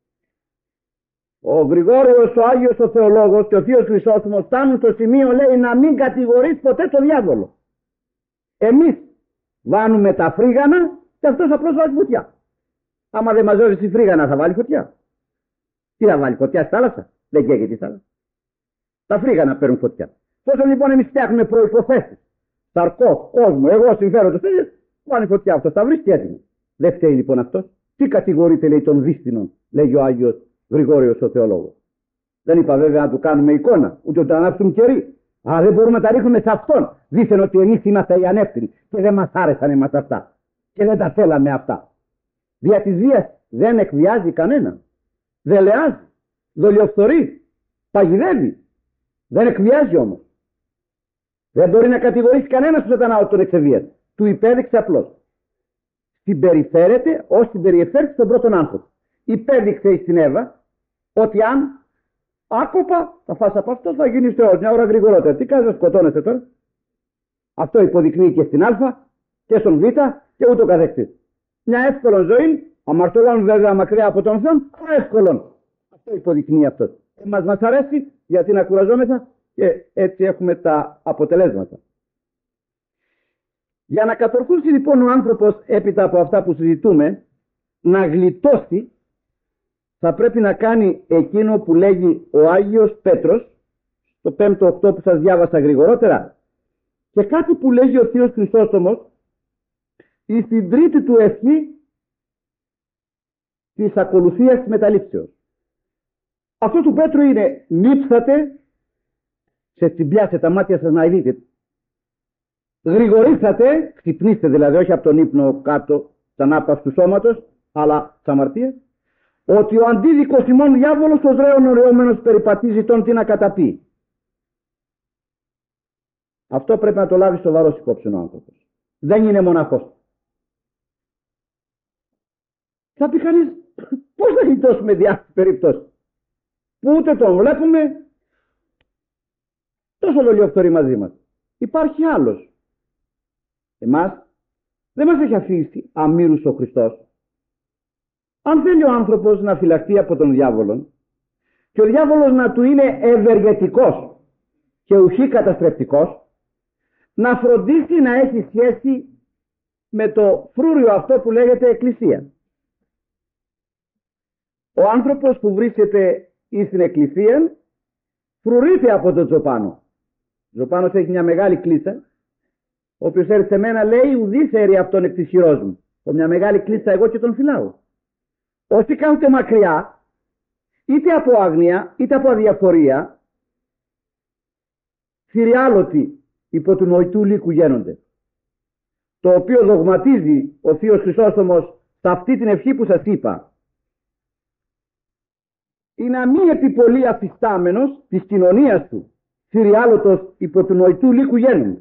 Ο Γρηγόριος, ο Άγιος ο Θεολόγος και ο Θείος Χρυσόστομος φτάνουν στο σημείο, λέει, να μην κατηγορείς ποτέ το διάβολο. Εμείς βάνουμε τα φρίγανα και αυτός απλώς βάζει φωτιά. Άμα δεν μαζεύει τη φρίγανα θα βάλει φωτιά. Τι θα βάλει φωτιά στη θάλασσα? Δεν καίγεται η θάλασσα. Τα φρίγανα παίρνουν φωτιά. Τόσο λοιπόν εμείς φτιάχνουμε προϋποθέσεις. Σαρκό, κόσμο, εγώ συμφέροντος, βάλει φωτιά αυτός, θα βρίσκει έτοιμο. Δεν φταίει λοιπόν αυτός. Τι κατηγορείται, λέει, των δύστινων, λέγει ο Άγιος Γρηγόριος ο Θεολόγος. Δεν είπα βέβαια να του κάνουμε εικόνα, ούτε να του ανάψουν κερί. Αλλά δεν μπορούμε να τα ρίχνουμε σε αυτόν. Δήθεν ότι εμείς είμαστε οι ανεύθυνοι και δεν μας άρεσαν εμάς αυτά. Και δεν τα θέλαμε αυτά. Δια της βίας δεν εκβιάζει κανέναν. Δεν λεάζει, δολιοφθορεί, παγιδεύει. Δεν εκβιάζει όμως. Δεν μπορεί να κατηγορήσει κανένας του Σατανά ότι τον εξεβίασε. Του υπέδειξε απλώς. Συμπεριφέρεται ως συμπεριφέρεται στον πρώτον άνθρωπο. Υπέδειξε στην Εύα ότι αν άκοπα θα φας από αυτό θα γίνεις Θεός μια ώρα γρηγορότερα. Τι κάνεις, σκοτώνεσαι τώρα? Αυτό υποδεικνύει και στην Α και στον Β και ούτω καθεξής. Μια εύκολη ζωή, αμαρτωλών βέβαια μακριά από τον Θεό, αλλά εύκολον. Αυτό υποδεικνύει αυτό. Μας αρέσει γιατί να κουραζόμεθα και έτσι έχουμε τα αποτελέσματα. Για να κατορθώσει λοιπόν ο άνθρωπος έπειτα από αυτά που συζητούμε να γλιτώσει, θα πρέπει να κάνει εκείνο που λέγει ο Άγιος Πέτρος το 5ο 8 που σας διάβασα γρηγορότερα και κάτι που λέγει ο Θείος Χρυσόστομος στην τρίτη του ευχή της ακολουθίας της μεταλήψεως. Αυτό του Πέτρου είναι: νύψατε, σε τσιμπιάσε τα μάτια σας να δείτε, γρηγορήσατε, ξυπνήστε δηλαδή, όχι από τον ύπνο κάτω σαν άπαυση του σώματος, αλλά της αμαρτίας, ότι ο αντίδικος ημών διάβολος ως ρέον ωραιόμενος περιπατίζει τον τι να καταπεί. Αυτό πρέπει να το λάβει σοβαρός υπόψη ο άνθρωπος. δεν είναι μοναχός. Θα πει κανείς, πώς θα γλιτώσουμε διάφορες περιπτώσεις που ούτε τον βλέπουμε, τόσο λολιοφθορεί μαζί μας. Υπάρχει άλλος. Εμάς δεν μας έχει αφήσει αμήρους ο Χριστός. Αν θέλει ο άνθρωπος να φυλαχτεί από τον διάβολο και ο διάβολος να του είναι ευεργετικός και ουχή καταστρεπτικός, να φροντίσει να έχει σχέση με το φρούριο αυτό που λέγεται εκκλησία. Ο άνθρωπος που βρίσκεται στην εκκλησία φρουρείται από τον Τζοπάνο. Ο Τζοπάνος έχει μια μεγάλη κλίτσα. Όποιος έρθει σε μένα λέει ουδής έρει αυτόν εκ της χειρός μου. Από μια μεγάλη κλίτσα εγώ και τον φυλάω. Όσοι κάθονται μακριά, είτε από άγνοια είτε από αδιαφορία, θηριάλωτοι υπό του νοητού λύκου γίνονται. Το οποίο δογματίζει ο Θείος Χρυσόστομος σε αυτή την ευχή που σας είπα. Είναι να μη επιπολεί αφιστάμενος της κοινωνίας του, θηριάλωτος υπό του νοητού λύκου γίνονται.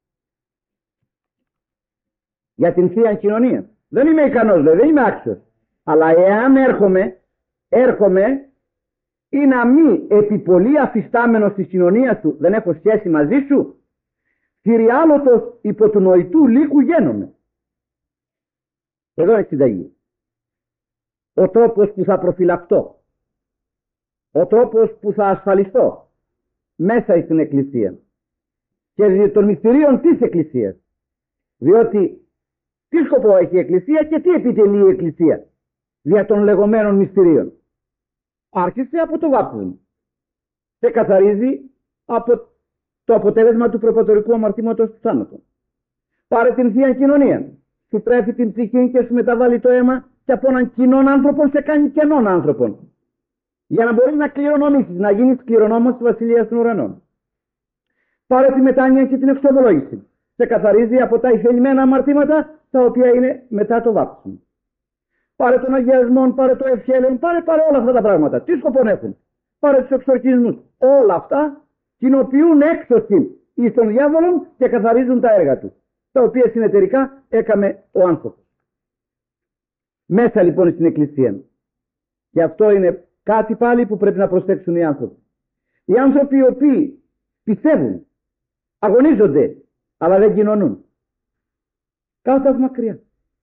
Για την Θεία Κοινωνία. Δεν είμαι ικανός, λέει, δεν είμαι άξιος. Αλλά εάν έρχομαι ή να μη επιπολεί αφιστάμενος της κοινωνίας του, δεν έχω σχέση μαζί σου, θηριάλωτος υπό του νοητού λύκου γίνομαι. Εδώ είναι συνταγή. Ο τρόπος που θα προφυλακτώ, ο τρόπος που θα ασφαλιστώ μέσα στην Εκκλησία και των μυστηρίων της Εκκλησίας. Διότι τι σκοπό έχει η Εκκλησία και τι επιτελεί η Εκκλησία δια των λεγόμενων μυστηρίων. Άρχισε από το βάπτισμα και καθαρίζει από το αποτέλεσμα του προπατορικού αμαρτήματος του θάνατου. Πάρε την Θεία Κοινωνία, σου τρέφει την ψυχή και σου μεταβάλει το αίμα και από έναν κοινών άνθρωπον σε κάνει κενών άνθρωπον. Για να μπορείς να κληρονομήσεις, να γίνεις κληρονόμος της Βασιλείας των Ουρανών. Πάρε τη μετάνοια και την εξομολόγηση. Σε καθαρίζει από τα ηθελημένα αμαρτήματα τα οποία είναι μετά το βάπτισμα. Πάρε τον αγιασμό, πάρε το ευχέλεον, πάρε όλα αυτά τα πράγματα. Τι σκοπό έχουν? Πάρε τους εξορκισμούς. Όλα αυτά κοινοποιούν έξωση εις τον διάβολο και καθαρίζουν τα έργα του, τα οποία συνεταιρικά έκαμε ο άνθρωπος. Μέσα λοιπόν στην Εκκλησία. Και αυτό είναι κάτι πάλι που πρέπει να προσέξουν οι άνθρωποι. Οι άνθρωποι οι οποίοι πιστεύουν, αγωνίζονται, αλλά δεν κοινωνούν, κάθονται από μακριά.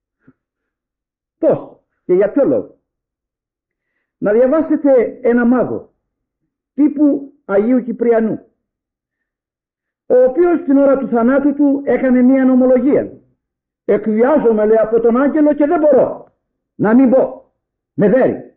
Πώς και για ποιο λόγο? Να διαβάσετε ένα μάγο τύπου Αγίου Κυπριανού, ο οποίος στην ώρα του θανάτου του έκανε μία νομολογία. Εκβιάζομαι, λέει, από τον άγγελο και δεν μπορώ να μην πω. Με δέρει.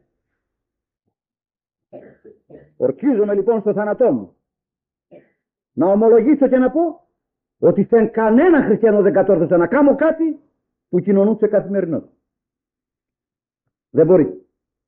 Ορκίζομαι λοιπόν στο θάνατό μου να ομολογήσω και να πω ότι σε κανένα χριστιανό δεν κατόρθωσα να κάνω κάτι που κοινωνούσε καθημερινό. Δεν μπορεί.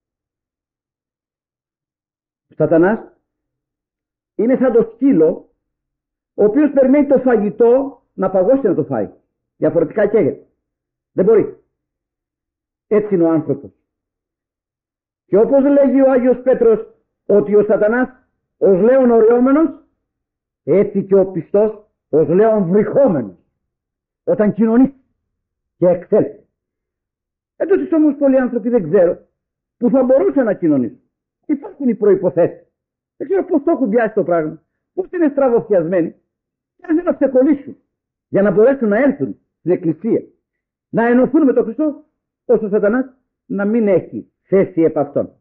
Ο Σατανάς είναι σαν το σκύλο ο οποίος περιμένει το φαγητό να παγώσει να το φάει. Διαφορετικά καίγεται. Δεν μπορεί. Έτσι είναι ο άνθρωπος. Και όπως λέγει ο Άγιος Πέτρος ότι ο Σατανάς ως λέον οριόμενος, έτσι και ο πιστός ως λέον βρυχόμενος όταν κοινωνεί και εκθέλει. Τότε όμως πολλοί άνθρωποι δεν ξέρω που θα μπορούσαν να κοινωνήσουν. Υπάρχουν οι προϋποθέσεις. Δεν ξέρω πώς το έχουν πιάσει το πράγμα, πώς είναι στραβοφιασμένοι και αν δεν να ξεκολλήσουν για να μπορέσουν να έρθουν στην Εκκλησία, να ενωθούν με τον Χριστό, ώστε ο Σατανάς να μην έχει θέση επ' αυτόν.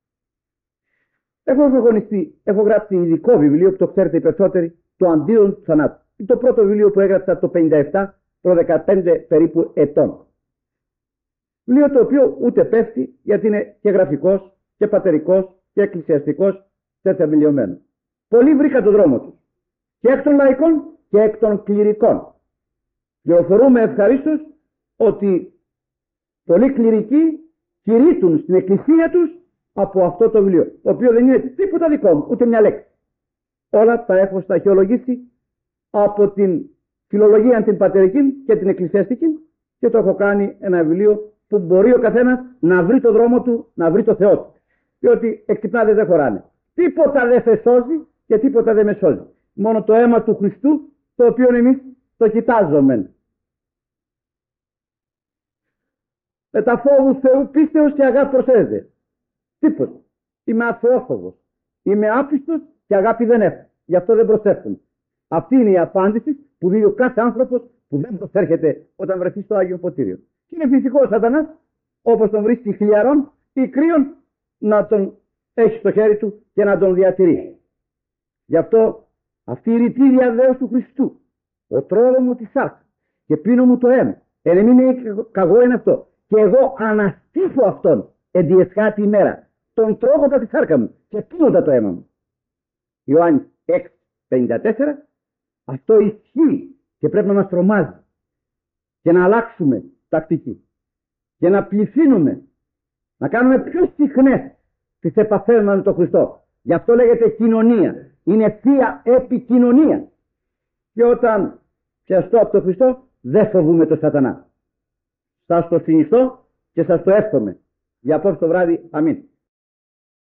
Έχω αγωνιστεί, έχω γράψει ειδικό βιβλίο που το ξέρετε οι περισσότεροι, το Αντίον του Θανάτου. Είναι το πρώτο βιβλίο που έγραψα το 1957, προ 15 περίπου ετών. Βιβλίο το οποίο ούτε πέφτει, γιατί είναι και γραφικός και πατερικός και εκκλησιαστικός και θεμελιωμένο. Πολλοί βρήκαν τον δρόμο τους, και εκ των λαϊκών και εκ των κληρικών. Πληροφορούμε ευχαρίστως ότι πολλοί κληρικοί κηρύττουν στην εκκλησία τους από αυτό το βιβλίο, το οποίο δεν είναι τίποτα δικό μου, ούτε μια λέξη. Όλα τα έχω σταχυολογήσει από την φιλολογία την πατερική και την εκκλησιαστική και το έχω κάνει ένα βιβλίο που μπορεί ο καθένας να βρει το δρόμο του, να βρει το Θεό του. Διότι εξυπνάδες δεν χωράνε. Τίποτα δεν σε σώζει και τίποτα δεν με σώζει. Μόνο το αίμα του Χριστού, το οποίο εμείς το κοιτάζουμε. Με τα φόβου Θεού, πίστεως και αγάπη προσέδεται. Τίποτα. Είμαι αθεόφοβος. Είμαι άπιστος και αγάπη δεν έχω. Γι' αυτό δεν προσεύχομαι. Αυτή είναι η απάντηση που δίνει ο κάθε άνθρωπος που δεν προσέρχεται όταν βρεθεί στο Άγιο Ποτήριο. Και είναι φυσικό ο Σατανάς, όπως τον βρίσκει χλιαρόν ή κρύον, να τον έχει στο χέρι του και να τον διατηρεί. Γι' αυτό αυτή η ρητή διαδέωση του Χριστού, ο τρώω μου τη σάρκα και πίνω μου το αίμα, είναι καγό είναι αυτό. Και εγώ αναστήφω αυτόν εν τη εσχάτη ημέρα. Τον τρώγοντα τη σάρκα μου και πίνοντα το αίμα μου. Ιωάννης 6:54. Αυτό ισχύει και πρέπει να μας τρομάζει και να αλλάξουμε τακτική και να πληθύνουμε, να κάνουμε πιο συχνές τις επαφές μας με τον Χριστό. Γι' αυτό λέγεται κοινωνία. Είναι θεία επικοινωνία. Και όταν πιαστώ από τον Χριστό, δεν φοβούμε τον Σατανά. Σας το συνιστώ και σας το εύχομαι. Για απόψε το βράδυ. Αμήν.